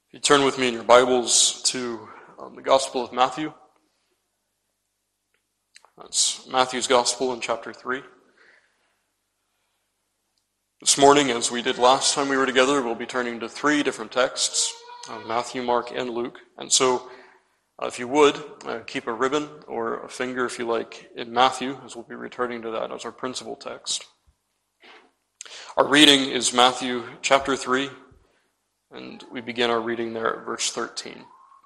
If you turn with me in your Bibles to the Gospel of Matthew. That's Matthew's Gospel in chapter 3. This morning, as we did last time we were together, we'll be turning to three different texts, Matthew, Mark, and Luke. And so, if you would, keep a ribbon or a finger, if you like, in Matthew, as we'll be returning to that as our principal text. Our reading is Matthew chapter 3, and we begin our reading there at verse 13.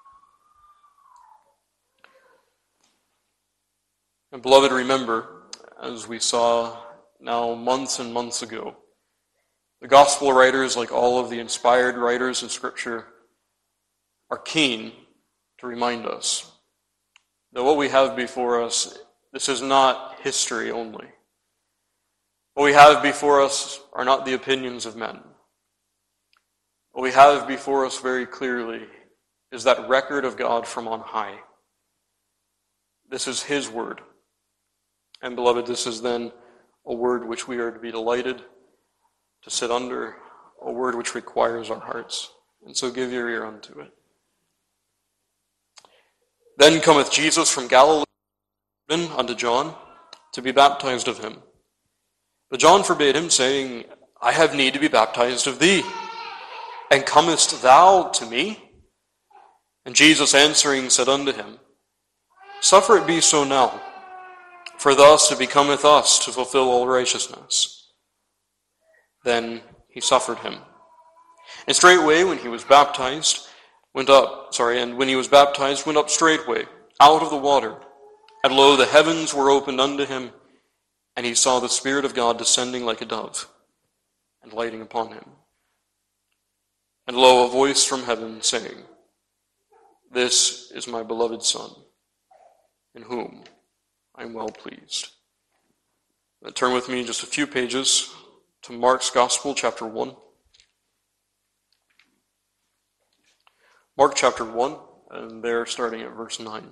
And beloved, remember, as we saw now months and months ago, the gospel writers, like all of the inspired writers in Scripture, are keen to remind us that what we have before us, this is not history only. What we have before us are not the opinions of men. What we have before us very clearly is that record of God from on high. This is His word. And beloved, this is then a word which we are to be delighted to sit under, a word which requires our hearts. And so give your ear unto it. Then cometh Jesus from Galilee unto John to be baptized of him. But John forbade him, saying, I have need to be baptized of thee, and comest thou to me? And Jesus answering said unto him, Suffer it be so now, for thus it becometh us to fulfill all righteousness. Then he suffered him. And straightway when he was baptized, went up straightway out of the water. And lo, the heavens were opened unto him, and he saw the Spirit of God descending like a dove, and lighting upon him. And lo, a voice from heaven saying, This is my beloved Son, in whom I am well pleased. Now turn with me just a few pages to Mark's Gospel, chapter 1. Mark chapter 1, and there starting at verse 9.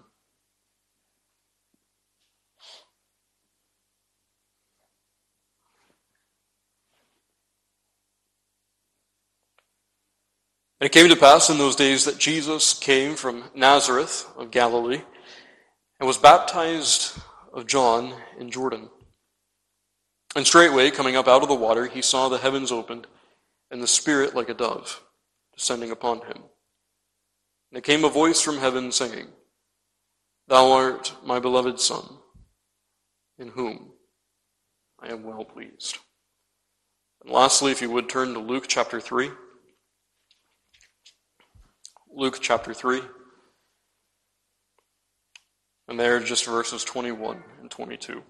And it came to pass in those days that Jesus came from Nazareth of Galilee and was baptized of John in Jordan. And straightway, coming up out of the water, he saw the heavens opened, and the Spirit like a dove descending upon him. And there came a voice from heaven saying, Thou art my beloved Son, in whom I am well pleased. And lastly, if you would turn to Luke chapter 3. Luke chapter 3. And there are just verses 21 and 22.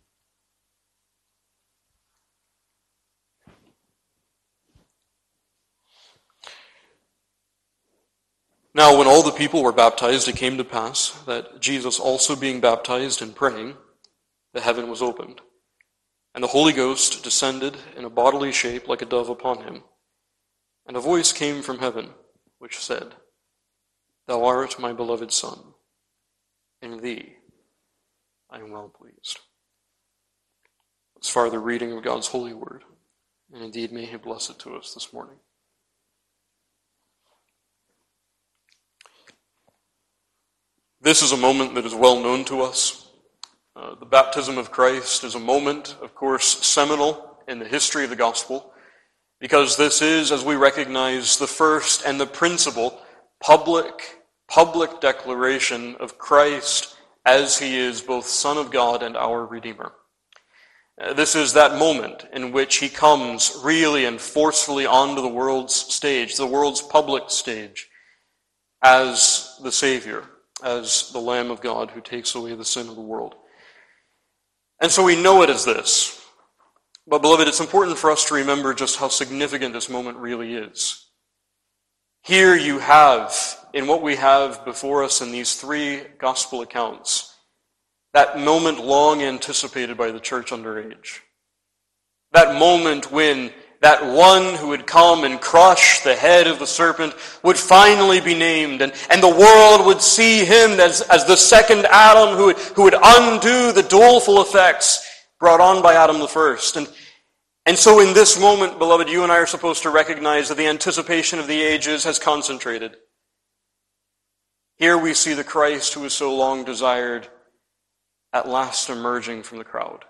Now, when all the people were baptized, it came to pass that Jesus also being baptized and praying, the heaven was opened, and the Holy Ghost descended in a bodily shape like a dove upon him. And a voice came from heaven, which said, Thou art my beloved Son, in thee I am well pleased. As far the reading of God's holy word, and indeed may He bless it to us this morning. This is a moment that is well known to us. The baptism of Christ is a moment, of course, seminal in the history of the gospel, because this is, as we recognize, the first and the principal public declaration of Christ as He is both Son of God and our Redeemer. This is that moment in which He comes really and forcefully onto the world's stage, the world's public stage, as the Savior, as the Lamb of God who takes away the sin of the world. And so we know it as this. But beloved, it's important for us to remember just how significant this moment really is. Here you have, in what we have before us in these three gospel accounts, that moment long anticipated by the church under age. That moment when that one who would come and crush the head of the serpent would finally be named, and the world would see him as the second Adam who would undo the doleful effects brought on by Adam the first. And And so in this moment, beloved, you and I are supposed to recognize that the anticipation of the ages has concentrated. Here we see the Christ who was so long desired at last emerging from the crowd.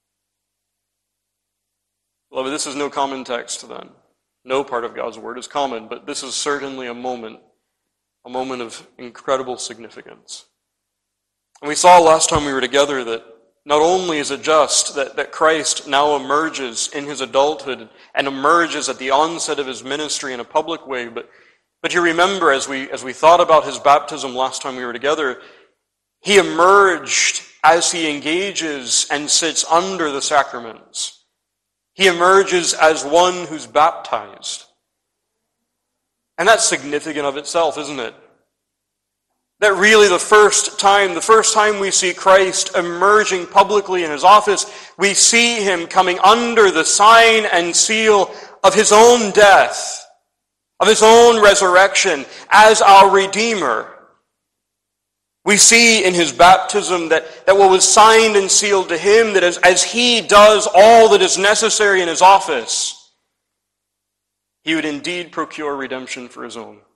Beloved, this is no common text then. No part of God's word is common, but this is certainly a moment of incredible significance. And we saw last time we were together that not only is it just that Christ now emerges in his adulthood and emerges at the onset of his ministry in a public way, but you remember as we thought about his baptism last time we were together, he emerged as he engages and sits under the sacraments. He emerges as one who's baptized. And that's significant of itself, isn't it? That really the first time we see Christ emerging publicly in his office, we see him coming under the sign and seal of his own death, of his own resurrection as our Redeemer. We see in his baptism that what was signed and sealed to him, that as he does all that is necessary in his office, he would indeed procure redemption for his own.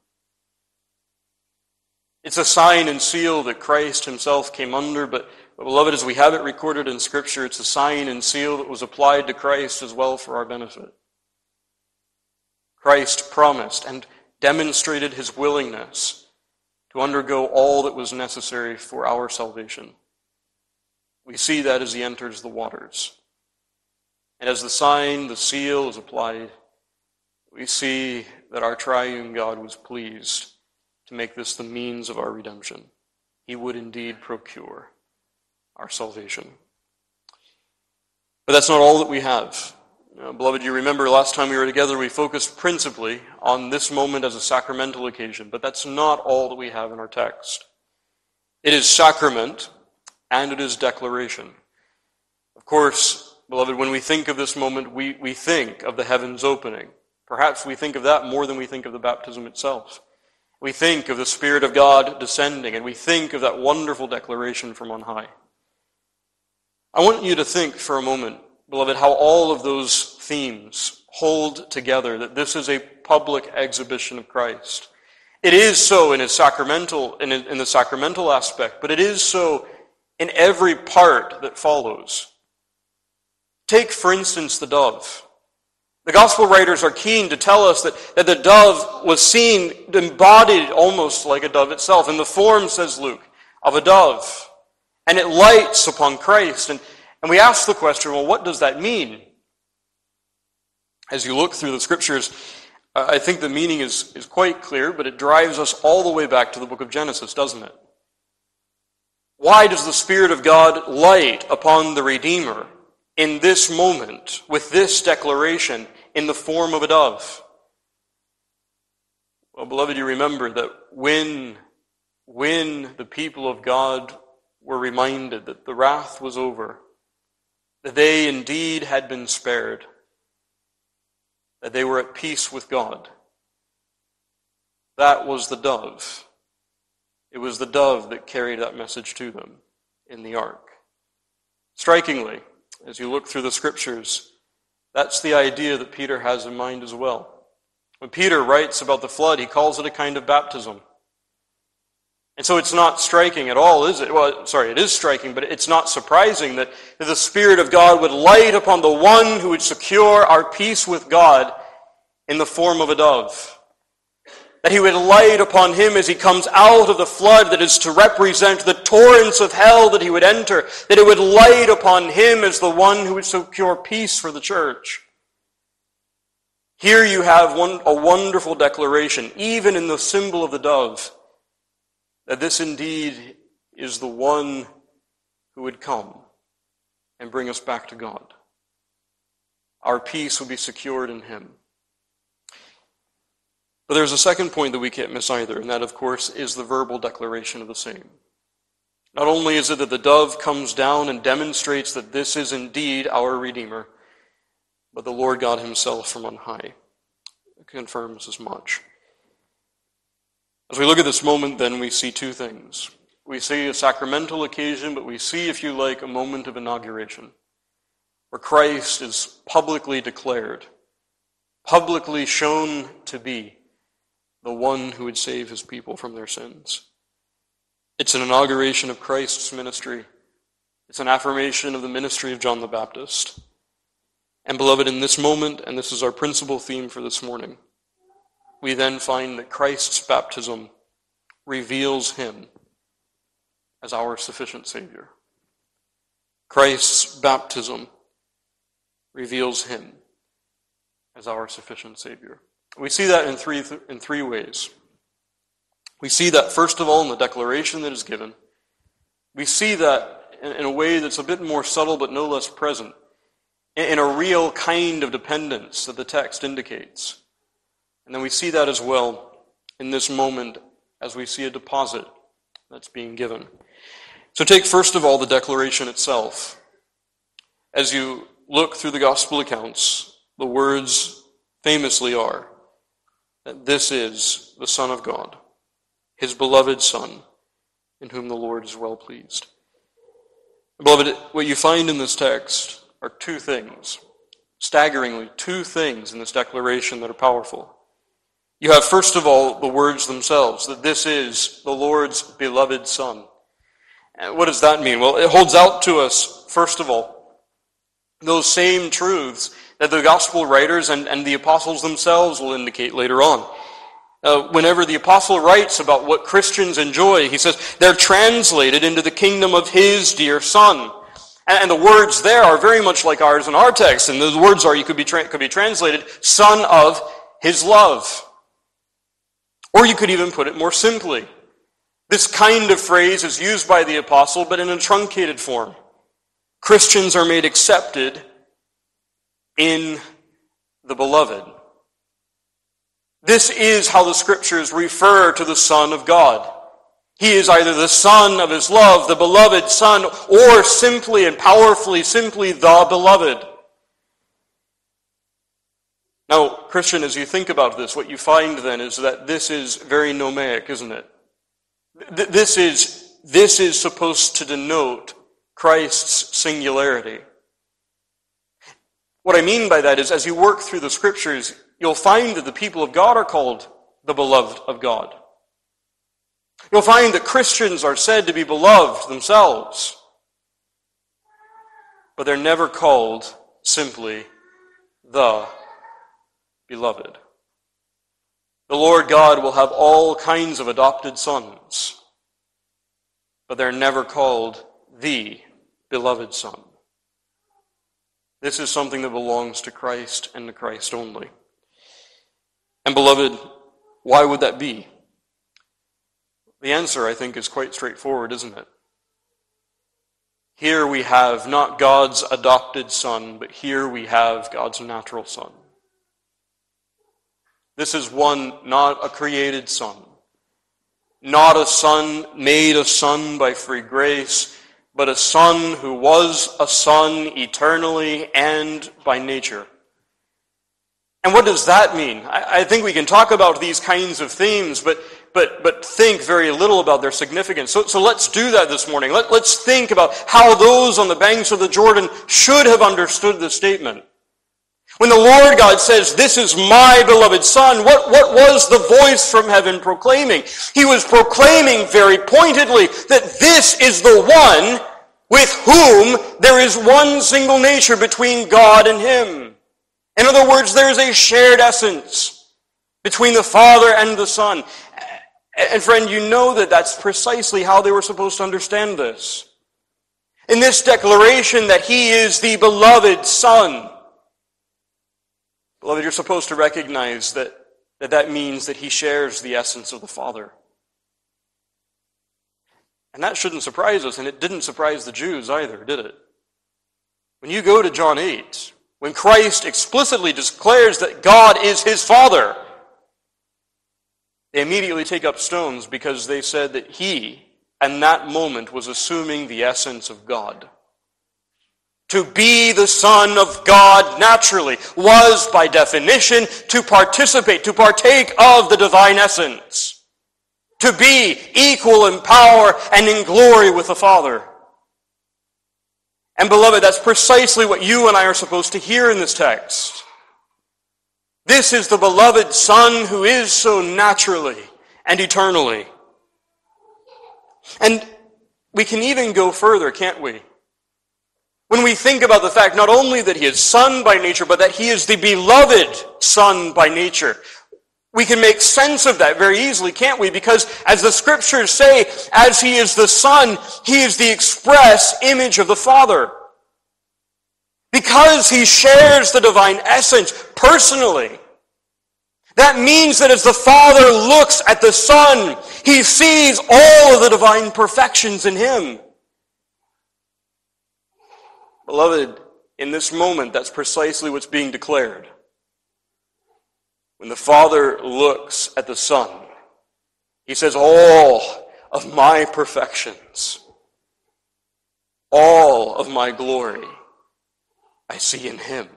It's a sign and seal that Christ himself came under, but beloved, as we have it recorded in Scripture, it's a sign and seal that was applied to Christ as well for our benefit. Christ promised and demonstrated his willingness to undergo all that was necessary for our salvation. We see that as he enters the waters. And as the sign, the seal is applied, we see that our triune God was pleased to make this the means of our redemption. He would indeed procure our salvation. But that's not all that we have. Beloved, you remember last time we were together, we focused principally on this moment as a sacramental occasion, but that's not all that we have in our text. It is sacrament, and it is declaration. Of course, beloved, when we think of this moment, we think of the heavens opening. Perhaps we think of that more than we think of the baptism itself. We think of the Spirit of God descending, and we think of that wonderful declaration from on high. I want you to think for a moment, beloved, how all of those themes hold together, that this is a public exhibition of Christ. It is so in his sacramental, in the sacramental aspect, but it is so in every part that follows. Take, for instance, the dove. The gospel writers are keen to tell us that the dove was seen, embodied almost like a dove itself, in the form, says Luke, of a dove. And it lights upon Christ. And we ask the question, well, what does that mean? As you look through the Scriptures, I think the meaning is quite clear, but it drives us all the way back to the book of Genesis, doesn't it? Why does the Spirit of God light upon the Redeemer in this moment, with this declaration, in the form of a dove? Well, beloved, you remember that when the people of God were reminded that the wrath was over, that they indeed had been spared, that they were at peace with God, that was the dove. It was the dove that carried that message to them in the ark. Strikingly, as you look through the Scriptures, that's the idea that Peter has in mind as well. When Peter writes about the flood, he calls it a kind of baptism. And so it's not striking at all, is it? Well, sorry, it is striking, but it's not surprising that the Spirit of God would light upon the one who would secure our peace with God in the form of a dove. That he would light upon him as he comes out of the flood that is to represent the torrents of hell that he would enter. That it would light upon him as the one who would secure peace for the church. Here you have a wonderful declaration, even in the symbol of the dove, that this indeed is the one who would come and bring us back to God. Our peace would be secured in him. But there's a second point that we can't miss either, and that, of course, is the verbal declaration of the same. Not only is it that the dove comes down and demonstrates that this is indeed our Redeemer, but the Lord God himself from on high confirms as much. As we look at this moment, then, we see two things. We see a sacramental occasion, but we see, if you like, a moment of inauguration. where Christ is publicly declared, publicly shown to be the one who would save his people from their sins. It's an inauguration of Christ's ministry. It's an affirmation of the ministry of John the Baptist. And beloved, in this moment, and this is our principal theme for this morning, we then find that Christ's baptism reveals him as our sufficient Savior. Christ's baptism reveals him as our sufficient Savior. We see that in three ways. We see that, first of all, in the declaration that is given. We see that in a way that's a bit more subtle but no less present, in a real kind of dependence that the text indicates. And then we see that as well in this moment as we see a deposit that's being given. So take first of all the declaration itself. As you look through the gospel accounts, the words famously are that this is the Son of God, his beloved Son, in whom the Lord is well pleased. Beloved, what you find in this text are two things, staggeringly two things in this declaration that are powerful. You have, first of all, the words themselves, that this is the Lord's beloved Son. And what does that mean? Well, it holds out to us, first of all, those same truths that the gospel writers and the apostles themselves will indicate later on. Whenever the apostle writes about what Christians enjoy, he says they're translated into the kingdom of his dear Son. And the words there are very much like ours in our text. And the words are, could be translated, Son of his love. Or you could even put it more simply. This kind of phrase is used by the apostle, but in a truncated form. Christians are made accepted in the beloved. This is how the scriptures refer to the Son of God. He is either the Son of his love, the beloved Son, or simply and powerfully, simply the beloved. Now, Christian, as you think about this, what you find then is that this is very nomaic, isn't it? This is supposed to denote Christ's singularity. What I mean by that is, as you work through the scriptures, you'll find that the people of God are called the beloved of God. You'll find that Christians are said to be beloved themselves, but they're never called simply the beloved. The Lord God will have all kinds of adopted sons, but they're never called the beloved Son. This is something that belongs to Christ and to Christ only. And beloved, why would that be? The answer, I think, is quite straightforward, isn't it? Here we have not God's adopted Son, but here we have God's natural Son. This is one, not a created Son, not a Son made a Son by free grace, but a Son who was a Son eternally and by nature. And what does that mean? I think we can talk about these kinds of themes, but think very little about their significance. So let's do that this morning. Let's think about how those on the banks of the Jordan should have understood this statement. When the Lord God says, "This is my beloved Son," what was the voice from heaven proclaiming? He was proclaiming very pointedly that this is the one with whom there is one single nature between God and him. In other words, there is a shared essence between the Father and the Son. And friend, you know that that's precisely how they were supposed to understand this. In this declaration that he is the beloved Son, beloved, you're supposed to recognize that means that he shares the essence of the Father. And that shouldn't surprise us, and it didn't surprise the Jews either, did it? When you go to John 8, when Christ explicitly declares that God is his Father, they immediately take up stones because they said that he, in that moment, was assuming the essence of God. To be the Son of God naturally was, by definition, to participate, to partake of the divine essence. To be equal in power and in glory with the Father. And beloved, that's precisely what you and I are supposed to hear in this text. This is the beloved Son who is so naturally and eternally. And we can even go further, can't we? When we think about the fact not only that he is Son by nature, but that he is the beloved Son by nature. We can make sense of that very easily, can't we? Because as the Scriptures say, as he is the Son, he is the express image of the Father. Because he shares the divine essence personally. That means that as the Father looks at the Son, he sees all of the divine perfections in him. Beloved, in this moment, that's precisely what's being declared. When the Father looks at the Son, he says, all of my perfections, all of my glory, I see in him.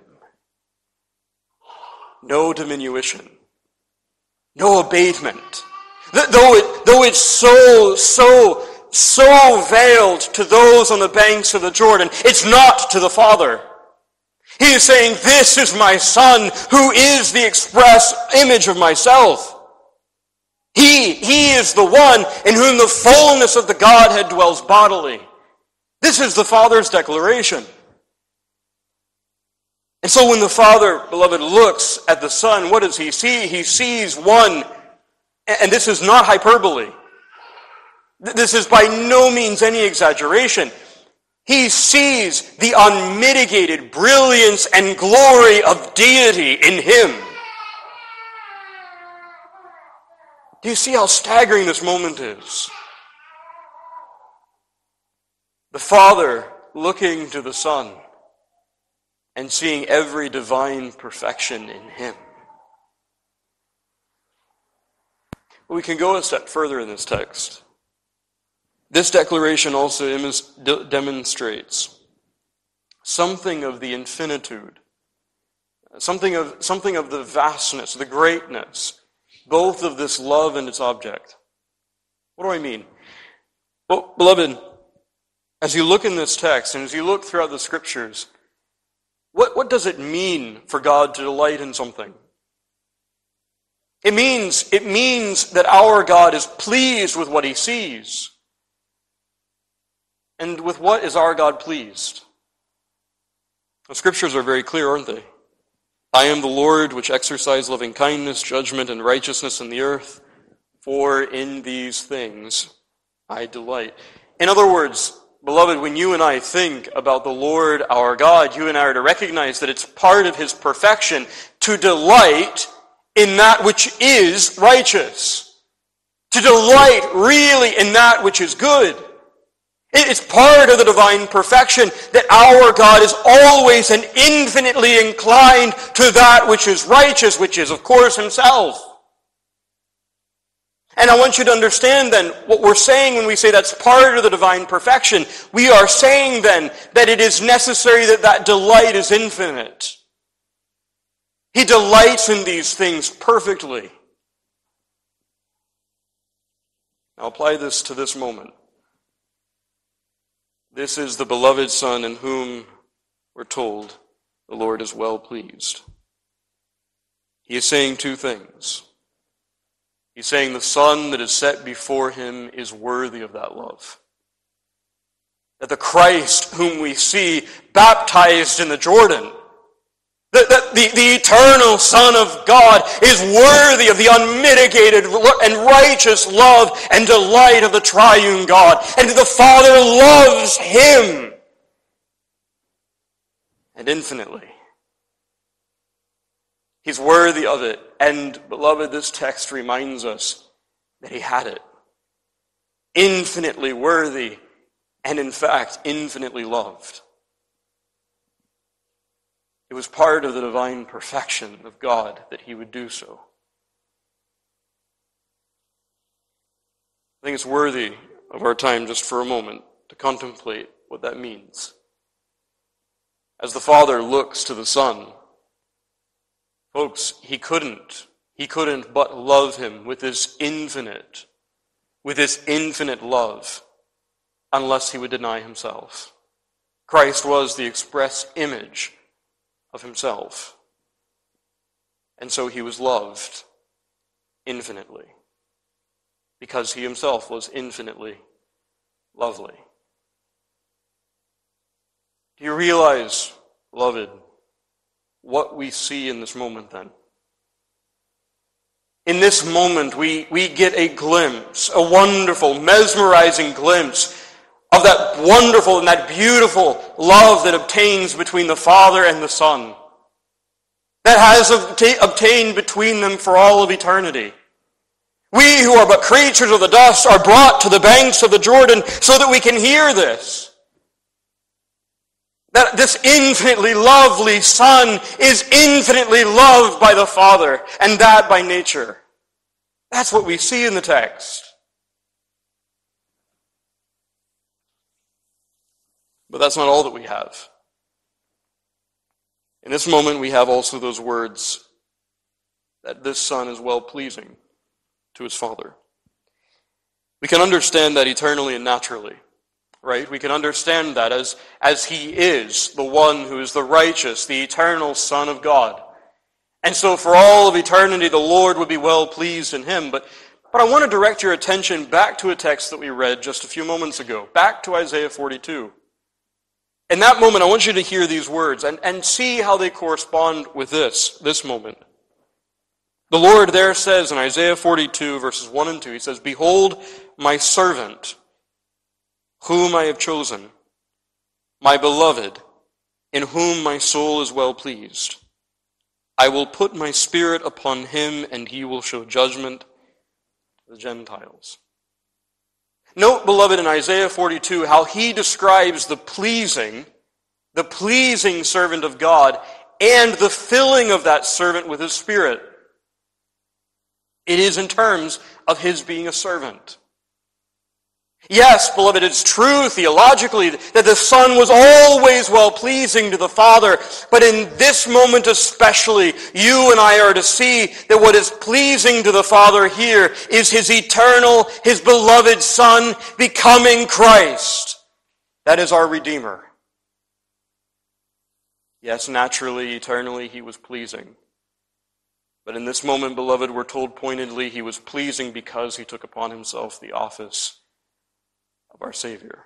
No diminution, no abatement. Though it's so veiled to those on the banks of the Jordan, it's not to the Father. He is saying, this is my Son who is the express image of myself. He is the one in whom the fullness of the Godhead dwells bodily. This is the Father's declaration. And so when the Father, beloved, looks at the Son, what does he see? He sees one, and this is not hyperbole. This is by no means any exaggeration. He sees the unmitigated brilliance and glory of deity in him. Do you see how staggering this moment is? The Father looking to the Son and seeing every divine perfection in him. But we can go a step further in this text. This declaration also demonstrates something of the infinitude, something of the vastness, the greatness, both of this love and its object. What do I mean? Well, beloved, as you look in this text and as you look throughout the Scriptures, what does it mean for God to delight in something? It means that our God is pleased with what he sees. And with what is our God pleased? The Scriptures are very clear, aren't they? I am the Lord which exercise loving kindness, judgment, and righteousness in the earth, for in these things I delight. In other words, beloved, when you and I think about the Lord our God, you and I are to recognize that it's part of his perfection to delight in that which is righteous. To delight really in that which is good. It's part of the divine perfection that our God is always and infinitely inclined to that which is righteous, which is, of course, himself. And I want you to understand then what we're saying when we say that's part of the divine perfection. We are saying then that it is necessary that that delight is infinite. He delights in these things perfectly. Now apply this to this moment. This is the beloved Son in whom we're told the Lord is well pleased. He is saying two things. He's saying the Son that is set before him is worthy of that love. That the Christ whom we see baptized in the Jordan, that the eternal Son of God is worthy of the unmitigated and righteous love and delight of the triune God. And the Father loves him. And infinitely. He's worthy of it. And, beloved, this text reminds us that he had it. Infinitely worthy, and in fact, infinitely loved. It was part of the divine perfection of God that he would do so. I think it's worthy of our time just for a moment to contemplate what that means. As the Father looks to the Son, folks, he couldn't but love him with this infinite love unless he would deny himself. Christ was the express image of himself. And so he was loved infinitely, because he himself was infinitely lovely. Do you realize, beloved, what we see in this moment then? In this moment, we get a glimpse, a wonderful, mesmerizing glimpse of that wonderful and that beautiful love that obtains between the Father and the Son, that has obtained between them for all of eternity. We who are but creatures of the dust are brought to the banks of the Jordan so that we can hear this. That this infinitely lovely Son is infinitely loved by the Father, and that by nature. That's what we see in the text. But that's not all that we have. In this moment, we have also those words that this Son is well-pleasing to his Father. We can understand that eternally and naturally, right? We can understand that as he is the one who is the righteous, the eternal Son of God. And so for all of eternity, the Lord would be well-pleased in him. But I want to direct your attention back to a text that we read just a few moments ago, back to Isaiah 42. In that moment, I want you to hear these words and see how they correspond with this moment. The Lord there says in Isaiah 42, verses 1 and 2, he says, "Behold, my servant, whom I have chosen, my beloved, in whom my soul is well pleased. I will put my spirit upon him, and he will show judgment to the Gentiles." Note, beloved, in Isaiah 42, how he describes the pleasing servant of God and the filling of that servant with his Spirit. It is in terms of his being a servant. Yes, beloved, it's true theologically that the Son was always well-pleasing to the Father, but in this moment especially, you and I are to see that what is pleasing to the Father here is his eternal, his beloved Son becoming Christ. That is our Redeemer. Yes, naturally, eternally, he was pleasing. But in this moment, beloved, we're told pointedly he was pleasing because he took upon himself the office of our Savior.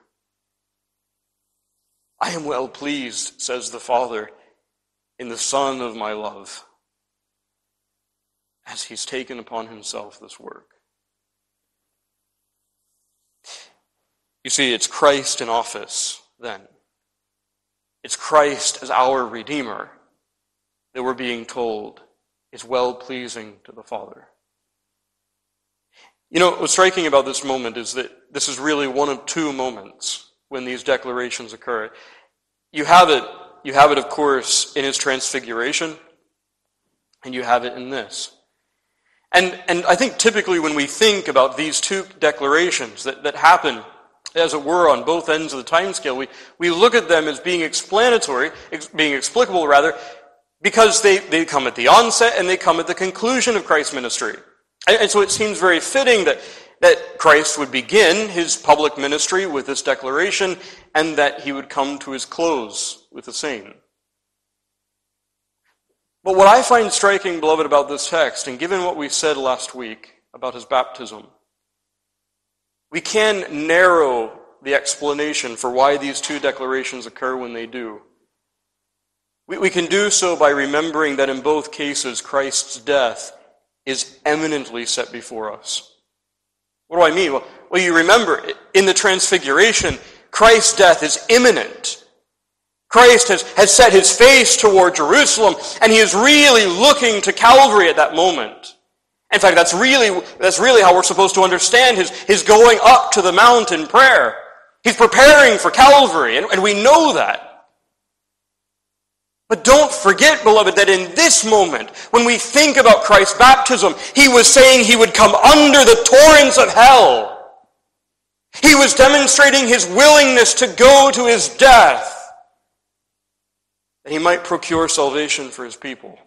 I am well pleased, says the Father, in the Son of my love, as he's taken upon himself this work. You see, it's Christ in office then. It's Christ as our Redeemer that we're being told is well-pleasing to the Father. You know, what's striking about this moment is that this is really one of two moments when these declarations occur. You have it, of course, in his transfiguration, and you have it in this. And I think typically when we think about these two declarations that happen, as it were, on both ends of the timescale, we look at them as being explicable, because they come at the onset and they come at the conclusion of Christ's ministry. And so it seems very fitting that Christ would begin his public ministry with this declaration and that he would come to his close with the same. But what I find striking, beloved, about this text, and given what we said last week about his baptism, we can narrow the explanation for why these two declarations occur when they do. We can do so by remembering that in both cases, Christ's death is eminently set before us. What do I mean? Well, you remember, in the Transfiguration, Christ's death is imminent. Christ has set his face toward Jerusalem, and he is really looking to Calvary at that moment. In fact, that's really how we're supposed to understand his going up to the mount in prayer. He's preparing for Calvary, and we know that. But don't forget, beloved, that in this moment, when we think about Christ's baptism, he was saying he would come under the torrents of hell. He was demonstrating his willingness to go to his death, that he might procure salvation for his people.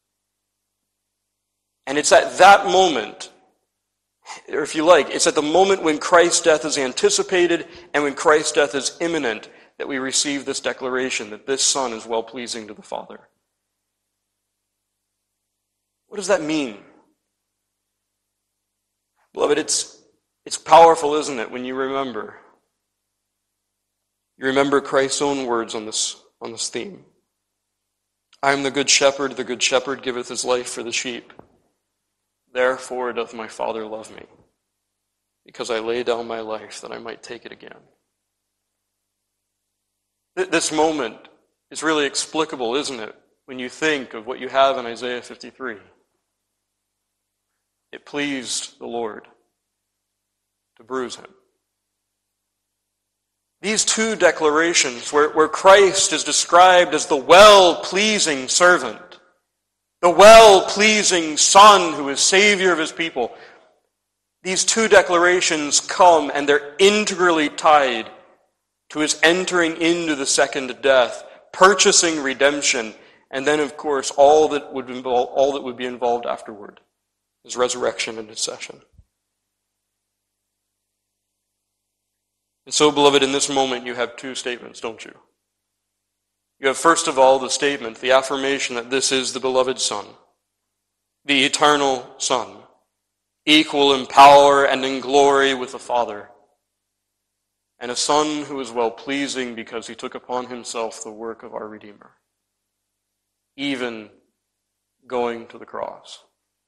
And it's at that moment, or if you like, it's at the moment when Christ's death is anticipated and when Christ's death is imminent, that we receive this declaration that this Son is well-pleasing to the Father. What does that mean? Beloved, it's powerful, isn't it, when you remember? You remember Christ's own words on this theme. I am the good shepherd giveth his life for the sheep. Therefore doth my Father love me, because I lay down my life that I might take it again. This moment is really explicable, isn't it, when you think of what you have in Isaiah 53. It pleased the Lord to bruise him. These two declarations, where Christ is described as the well-pleasing servant, the well-pleasing Son who is Savior of his people, these two declarations come and they're integrally tied to his entering into the second death, purchasing redemption, and then, of course, all that would be involved afterward, his resurrection and his ascension. And so, beloved, in this moment you have two statements, don't you? You have, first of all, the statement, the affirmation that this is the beloved Son, the eternal Son, equal in power and in glory with the Father, and a Son who is well-pleasing because he took upon himself the work of our Redeemer, even going to the cross.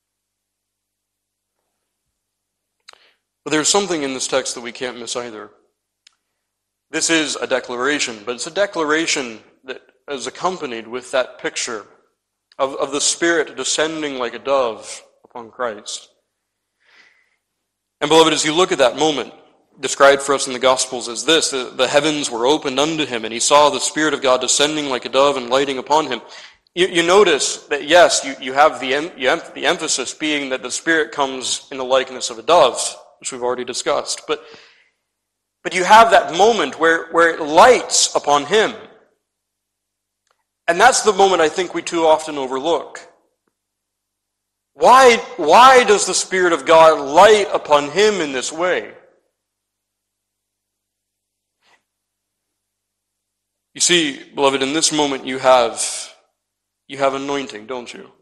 But there's something in this text that we can't miss either. This is a declaration, but it's a declaration that is accompanied with that picture of the Spirit descending like a dove upon Christ. And beloved, as you look at that moment, described for us in the Gospels as this, the heavens were opened unto him, and he saw the Spirit of God descending like a dove and lighting upon him. You notice that, yes, you have the emphasis being that the Spirit comes in the likeness of a dove, which we've already discussed. But you have that moment where it lights upon him. And that's the moment I think we too often overlook. Why does the Spirit of God light upon him in this way? You see, beloved, in this moment you have anointing, don't you?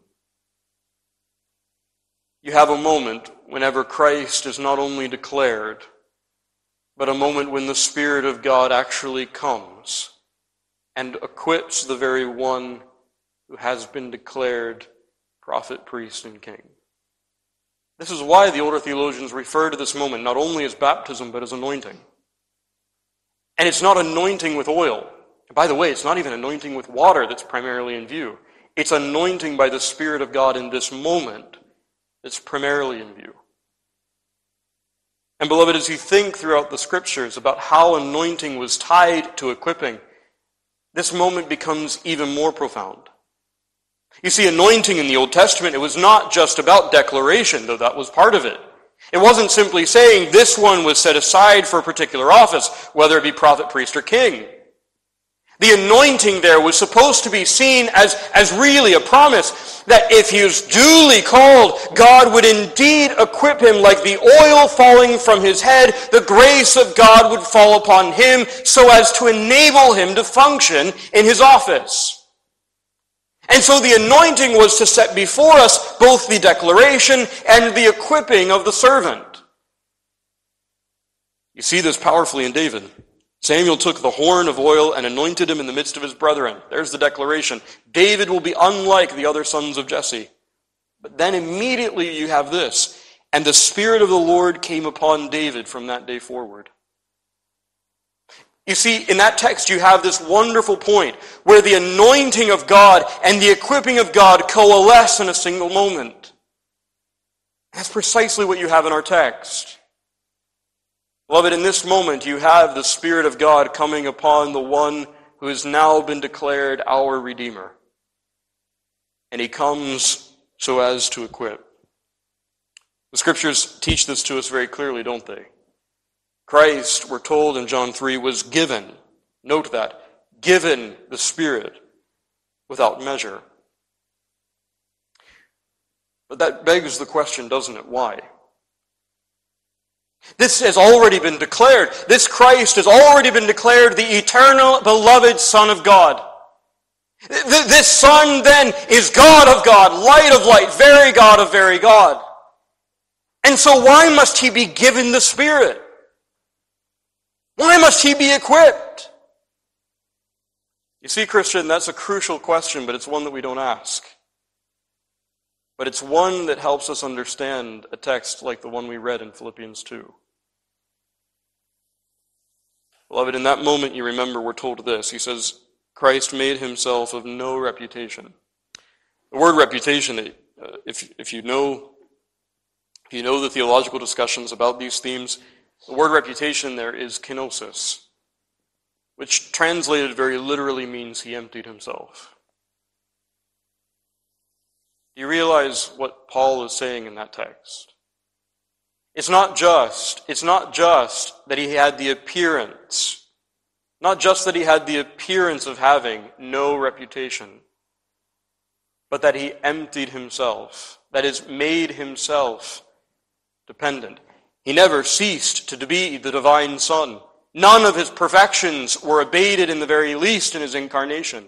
You have a moment whenever Christ is not only declared, but a moment when the Spirit of God actually comes and equips the very one who has been declared prophet, priest, and king. This is why the older theologians refer to this moment not only as baptism, but as anointing. And it's not anointing with oil. By the way, it's not even anointing with water that's primarily in view. It's anointing by the Spirit of God in this moment that's primarily in view. And beloved, as you think throughout the Scriptures about how anointing was tied to equipping, this moment becomes even more profound. You see, anointing in the Old Testament, it was not just about declaration, though that was part of it. It wasn't simply saying this one was set aside for a particular office, whether it be prophet, priest, or king. The anointing there was supposed to be seen as really a promise that if he is duly called, God would indeed equip him like the oil falling from his head. The grace of God would fall upon him so as to enable him to function in his office. And so the anointing was to set before us both the declaration and the equipping of the servant. You see this powerfully in David. Samuel took the horn of oil and anointed him in the midst of his brethren. There's the declaration. David will be unlike the other sons of Jesse. But then immediately you have this. And the Spirit of the Lord came upon David from that day forward. You see, in that text you have this wonderful point where the anointing of God and the equipping of God coalesce in a single moment. That's precisely what you have in our text. Beloved, in this moment you have the Spirit of God coming upon the one who has now been declared our Redeemer. And he comes so as to equip. The Scriptures teach this to us very clearly, don't they? Christ, we're told in John 3, was given, note that, given the Spirit without measure. But that begs the question, doesn't it? Why? This has already been declared. This Christ has already been declared the eternal, beloved Son of God. This Son, then, is God of God, light of light, very God of very God. And so why must he be given the Spirit? Why must he be equipped? You see, Christian, that's a crucial question, but it's one that we don't ask. But it's one that helps us understand a text like the one we read in Philippians 2. Beloved, in that moment, you remember, we're told this. He says, Christ made himself of no reputation. The word reputation, if you know the theological discussions about these themes, the word reputation there is kenosis, which translated very literally means he emptied himself. Do you realize what Paul is saying in that text? It's not just that he had the appearance, not just that he had the appearance of having no reputation, but that he emptied himself, that is, made himself dependent. He never ceased to be the divine Son. None of his perfections were abated in the very least in his incarnation.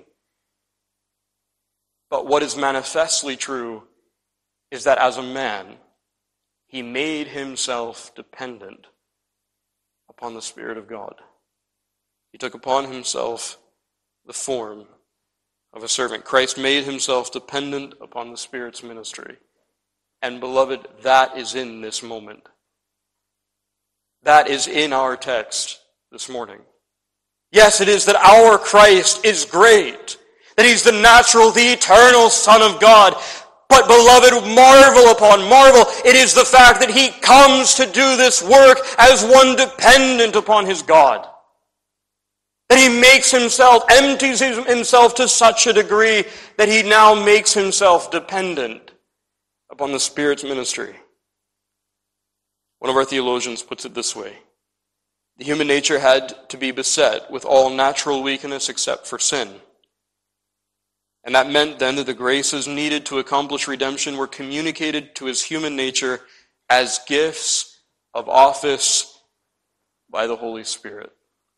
But what is manifestly true is that as a man, he made himself dependent upon the Spirit of God. He took upon himself the form of a servant. Christ made himself dependent upon the Spirit's ministry. And beloved, that is in this moment. That is in our text this morning. Yes, it is that our Christ is great, that he's the natural, the eternal Son of God. But beloved, marvel upon marvel, it is the fact that he comes to do this work as one dependent upon his God. That he makes himself, empties himself to such a degree that he now makes himself dependent upon the Spirit's ministry. One of our theologians puts it this way: the human nature had to be beset with all natural weakness except for sin. And that meant then that the graces needed to accomplish redemption were communicated to his human nature as gifts of office by the Holy Spirit.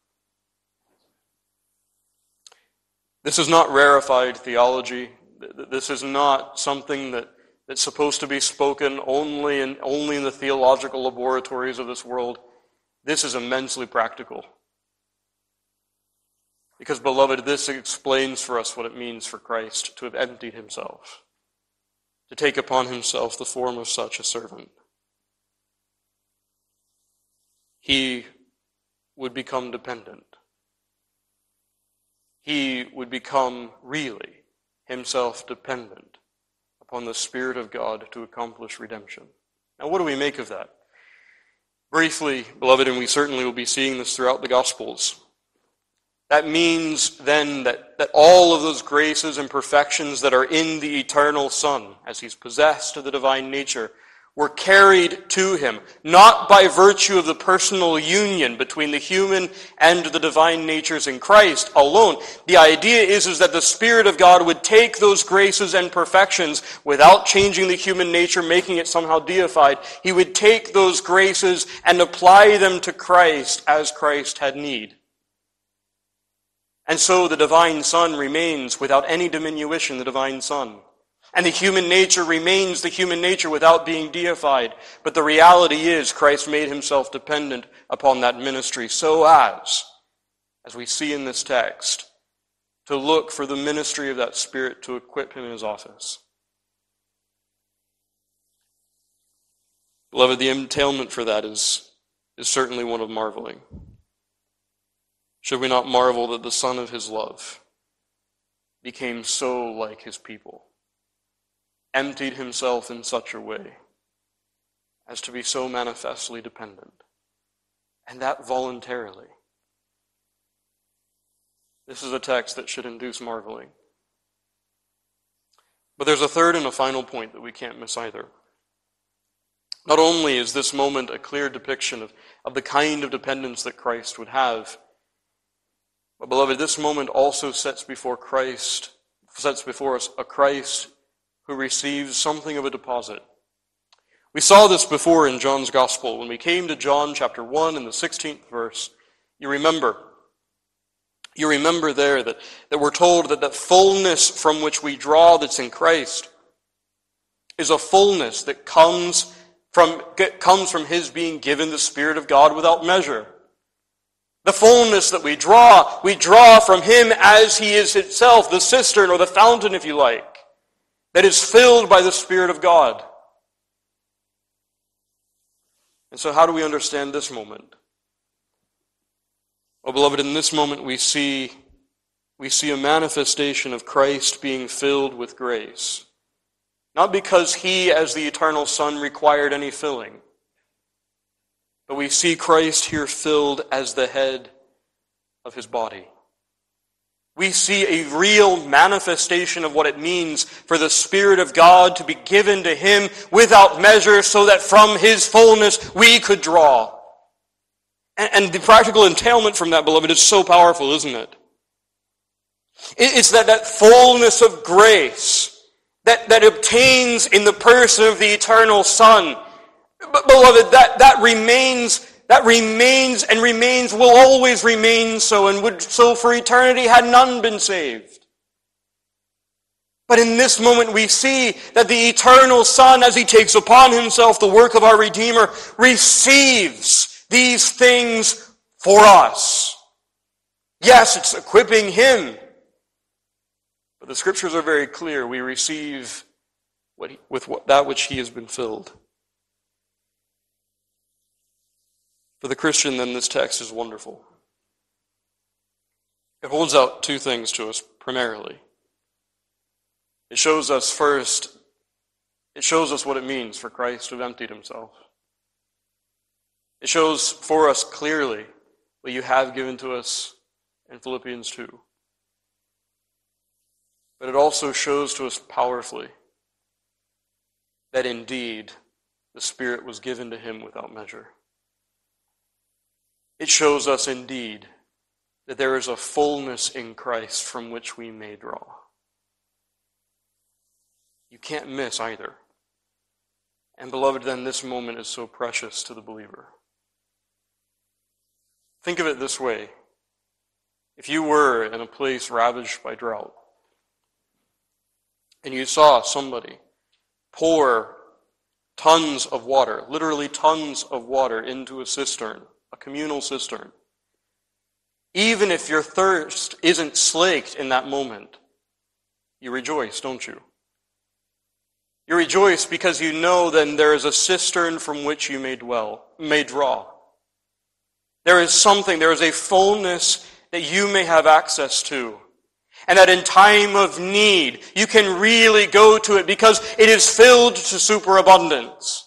This is not rarefied theology. This is not something that's supposed to be spoken only in the theological laboratories of this world. This is immensely practical. Because, beloved, this explains for us what it means for Christ to have emptied himself, to take upon himself the form of such a servant. He would become dependent. He would become really himself dependent upon the Spirit of God to accomplish redemption. Now, what do we make of that? Briefly, beloved, and we certainly will be seeing this throughout the Gospels, that means then that all of those graces and perfections that are in the eternal Son, as he's possessed of the divine nature, were carried to him, not by virtue of the personal union between the human and the divine natures in Christ alone. The idea is that the Spirit of God would take those graces and perfections without changing the human nature, making it somehow deified. He would take those graces and apply them to Christ as Christ had need. And so the divine Son remains without any diminution, the divine Son. And the human nature remains the human nature without being deified. But the reality is Christ made himself dependent upon that ministry so as we see in this text, to look for the ministry of that Spirit to equip him in his office. Beloved, the entailment for that is certainly one of marveling. Should we not marvel that the Son of his love became so like his people, emptied himself in such a way as to be so manifestly dependent, and that voluntarily? This is a text that should induce marveling. But there's a third and a final point that we can't miss either. Not only is this moment a clear depiction of the kind of dependence that Christ would have, but beloved, this moment also sets before us a Christ who receives something of a deposit. We saw this before in John's Gospel. When we came to John chapter 1 and the 16th verse, you remember there that we're told that the fullness from which we draw that's in Christ is a fullness that comes from His being given the Spirit of God without measure. The fullness that we draw from Him as He is Himself, the cistern or the fountain, if you like, that is filled by the Spirit of God. And so how do we understand this moment? Well, beloved, in this moment we see a manifestation of Christ being filled with grace. Not because He, as the eternal Son, required any filling, but we see Christ here filled as the head of His body. We see a real manifestation of what it means for the Spirit of God to be given to Him without measure so that from His fullness we could draw. And the practical entailment from that, beloved, is so powerful, isn't it? It's that fullness of grace that obtains in the person of the eternal Son. But beloved, that remains and remains, will always remain so, and would so for eternity had none been saved. But in this moment we see that the eternal Son, as He takes upon Himself the work of our Redeemer, receives these things for us. Yes, it's equipping Him. But the Scriptures are very clear. We receive that which He has been filled. For the Christian, then, this text is wonderful. It holds out two things to us, primarily. It shows us first, what it means for Christ to have emptied Himself. It shows for us clearly what you have given to us in Philippians 2. But it also shows to us powerfully that indeed the Spirit was given to Him without measure. It shows us indeed that there is a fullness in Christ from which we may draw. You can't miss either. And beloved, then this moment is so precious to the believer. Think of it this way. If you were in a place ravaged by drought, and you saw somebody pour tons of water, literally tons of water, into a cistern, a communal cistern, even if your thirst isn't slaked in that moment, you rejoice, don't you? You rejoice because you know then there is a cistern from which you may draw. There is a fullness that you may have access to. And that in time of need, you can really go to it because it is filled to superabundance.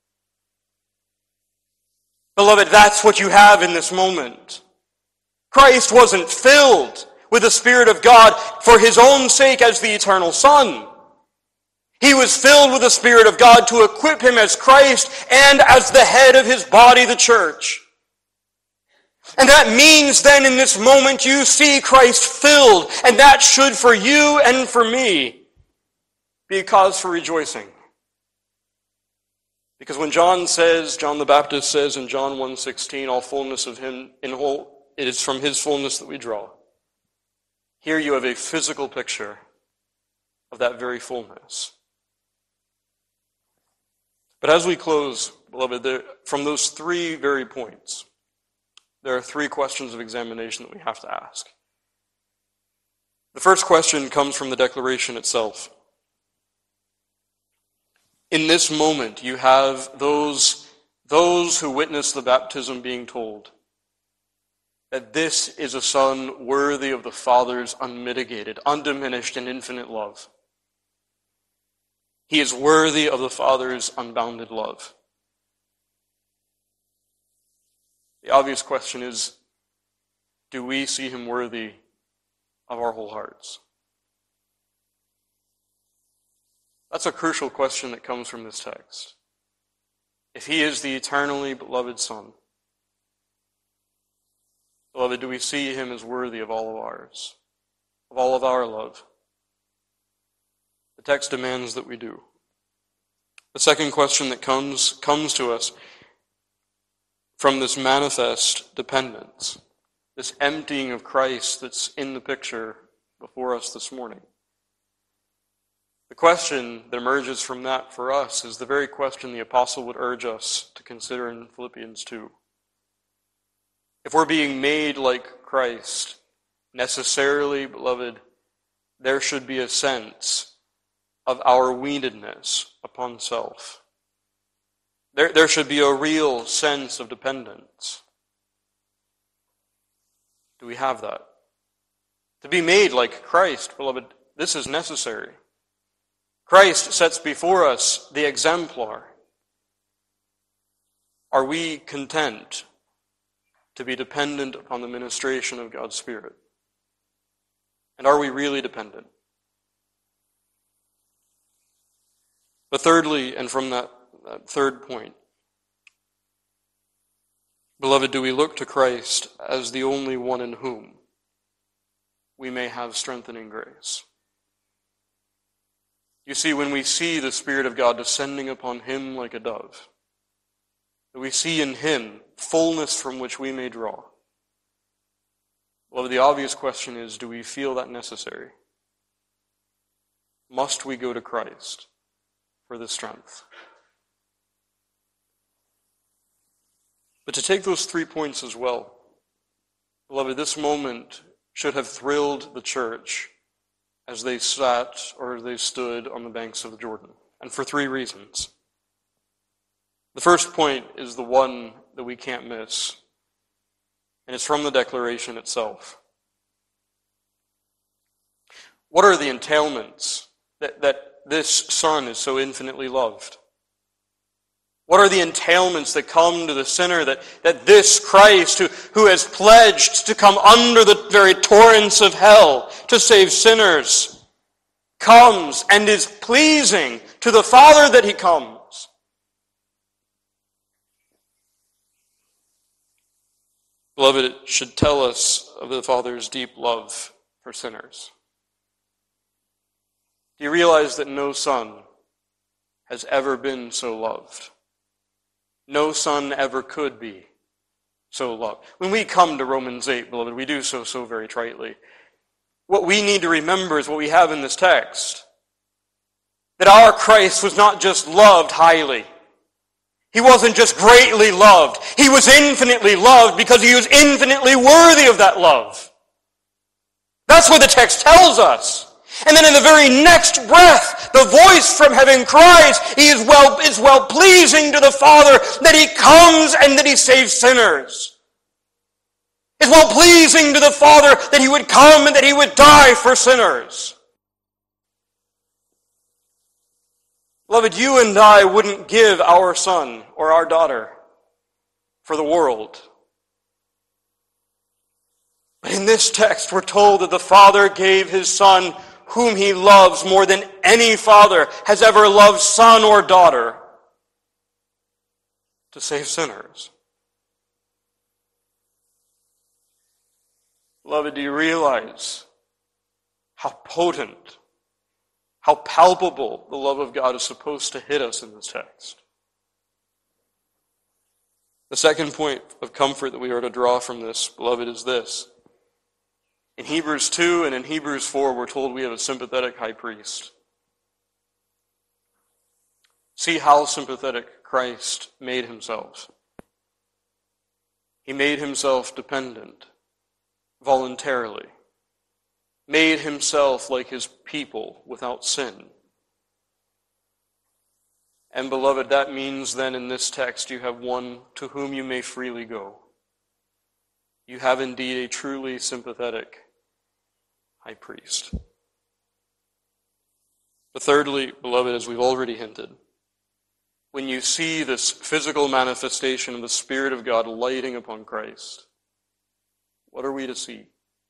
Beloved, that's what you have in this moment. Christ wasn't filled with the Spirit of God for His own sake as the eternal Son. He was filled with the Spirit of God to equip Him as Christ and as the head of His body, the church. And that means then in this moment you see Christ filled, and that should for you and for me be a cause for rejoicing. Because when John the Baptist says in John 1:16, all fullness of Him in whole, it is from His fullness that we draw. Here you have a physical picture of that very fullness. But as we close, beloved, from those three very points, there are three questions of examination that we have to ask. The first question comes from the declaration itself. In this moment, you have those who witness the baptism being told that this is a Son worthy of the Father's unmitigated, undiminished, and infinite love. He is worthy of the Father's unbounded love. The obvious question is, do we see Him worthy of our whole hearts? That's a crucial question that comes from this text. If He is the eternally beloved Son, beloved, do we see Him as worthy of all of ours, of all of our love? The text demands that we do. The second question that comes to us from this manifest dependence, this emptying of Christ that's in the picture before us this morning. The question that emerges from that for us is the very question the apostle would urge us to consider in Philippians 2. If we're being made like Christ, necessarily, beloved, there should be a sense of our weanedness upon self. There should be a real sense of dependence. Do we have that? To be made like Christ, beloved, this is necessary. Christ sets before us the exemplar. Are we content to be dependent upon the ministration of God's Spirit? And are we really dependent? But thirdly, and from that third point, beloved, do we look to Christ as the only one in whom we may have strengthening grace? You see, when we see the Spirit of God descending upon him like a dove, we see in him fullness from which we may draw. Well, the obvious question is, do we feel that necessary? Must we go to Christ for the strength? But to take those 3 points as well, beloved, this moment should have thrilled the church as they sat or they stood on the banks of the Jordan, and for 3 reasons. The first point is the one that we can't miss, and it's from the declaration itself. What are the entailments that this Son is so infinitely loved? What are the entailments that come to the sinner that this Christ, who has pledged to come under the very torrents of hell to save sinners, comes and is pleasing to the Father that he comes? Beloved, it should tell us of the Father's deep love for sinners. Do you realize that no son has ever been so loved? No son ever could be so loved. When we come to Romans 8, beloved, we do so very tritely. What we need to remember is what we have in this text. That our Christ was not just loved highly. He wasn't just greatly loved. He was infinitely loved because he was infinitely worthy of that love. That's what the text tells us. And then in the very next breath, the voice from heaven cries, he is well pleasing to the Father that he comes and that he saves sinners. It's well pleasing to the Father that he would come and that he would die for sinners. Beloved, you and I wouldn't give our son or our daughter for the world. But in this text, we're told that the Father gave his Son, whom he loves more than any father has ever loved son or daughter, to save sinners. Beloved, do you realize how potent, how palpable the love of God is supposed to hit us in this text? The second point of comfort that we are to draw from this, beloved, is this. In Hebrews 2 and in Hebrews 4, we're told we have a sympathetic high priest. See how sympathetic Christ made himself. He made himself dependent, voluntarily. Made himself like his people without sin. And beloved, that means then in this text you have one to whom you may freely go. You have indeed a truly sympathetic high priest. But thirdly, beloved, as we've already hinted, when you see this physical manifestation of the Spirit of God lighting upon Christ, what are we to see?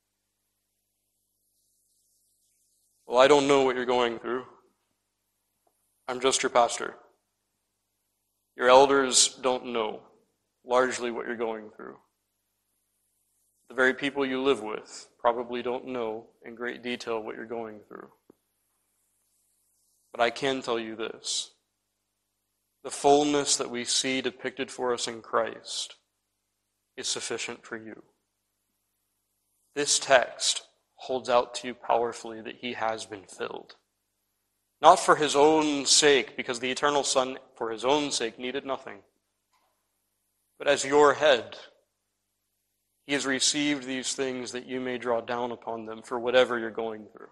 Well, I don't know what you're going through. I'm just your pastor. Your elders don't know largely what you're going through. The very people you live with probably don't know in great detail what you're going through. But I can tell you this. the fullness that we see depicted for us in Christ is sufficient for you. This text holds out to you powerfully that he has been filled. Not for his own sake, because the eternal Son, for his own sake, needed nothing. But as your head, he has received these things that you may draw down upon them for whatever you're going through.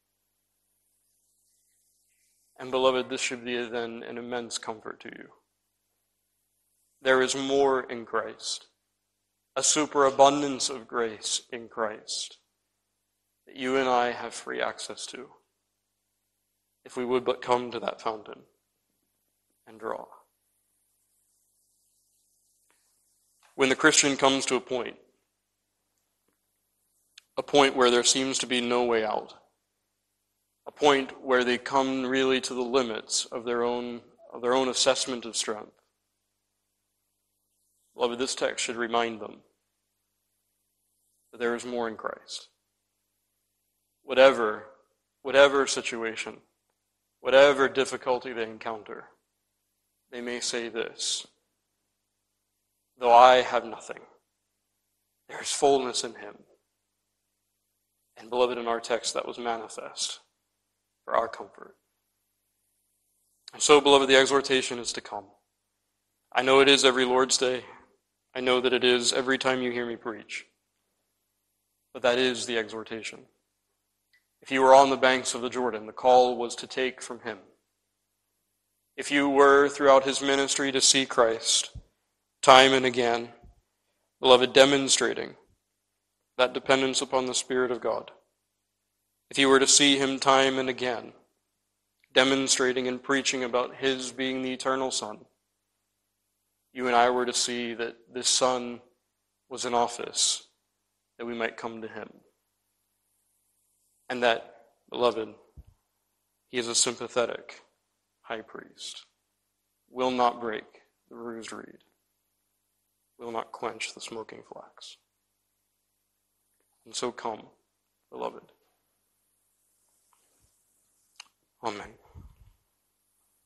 And beloved, this should be then an immense comfort to you. There is more in Christ, a superabundance of grace in Christ that you and I have free access to, if we would but come to that fountain and draw. When the Christian comes to a point where there seems to be no way out, a point where they come really to the limits of their own assessment of strength, beloved, this text should remind them that there is more in Christ. Whatever situation, whatever difficulty they encounter, they may say this: though I have nothing, there is fullness in him. And beloved, in our text, that was manifest for our comfort. And so, beloved, the exhortation is to come. I know it is every Lord's Day. I know that it is every time you hear me preach. But that is the exhortation. If you were on the banks of the Jordan, the call was to take from him. If you were, throughout his ministry, to see Christ, time and again, beloved, demonstrating that dependence upon the Spirit of God. If you were to see him time and again, demonstrating and preaching about his being the eternal Son, you and I were to see that this Son was in office, that we might come to him. And that, beloved, he is a sympathetic high priest, will not break the bruised reed, will not quench the smoking flax. And so come, beloved. Amen.